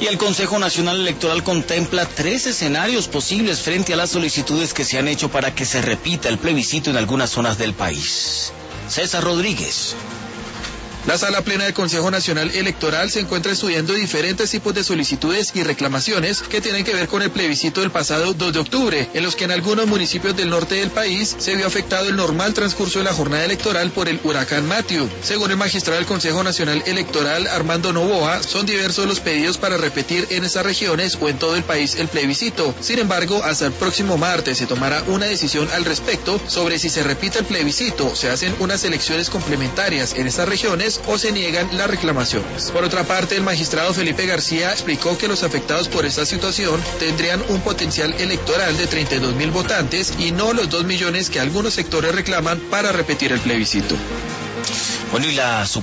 Y el Consejo Nacional Electoral contempla 3 escenarios posibles frente a las solicitudes que se han hecho para que se repita el plebiscito en algunas zonas del país. César Rodríguez. La Sala Plena del Consejo Nacional Electoral se encuentra estudiando diferentes tipos de solicitudes y reclamaciones que tienen que ver con el plebiscito del pasado 2 de octubre, en los que en algunos municipios del norte del país se vio afectado el normal transcurso de la jornada electoral por el huracán Matthew. Según el magistrado del Consejo Nacional Electoral, Armando Novoa, son diversos los pedidos para repetir en esas regiones o en todo el país el plebiscito. Sin embargo, hasta el próximo martes se tomará una decisión al respecto sobre si se repite el plebiscito, se hacen unas elecciones complementarias en estas regiones o se niegan las reclamaciones. Por otra parte, el magistrado Felipe García explicó que los afectados por esta situación tendrían un potencial electoral de 32.000 votantes y no los 2 millones que algunos sectores reclaman para repetir el plebiscito. Bueno, y la